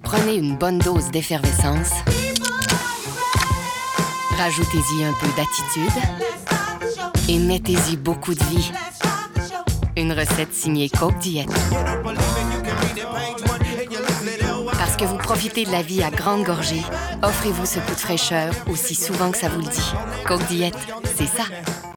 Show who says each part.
Speaker 1: Prenez une bonne dose d'effervescence. Rajoutez-y un peu d'attitude. Et mettez-y beaucoup de vie. Une recette signée Coke Diet. Parce que vous profitez de la vie à grande gorgée, offrez-vous ce coup de fraîcheur aussi souvent que ça vous le dit. Coke Diet, c'est ça.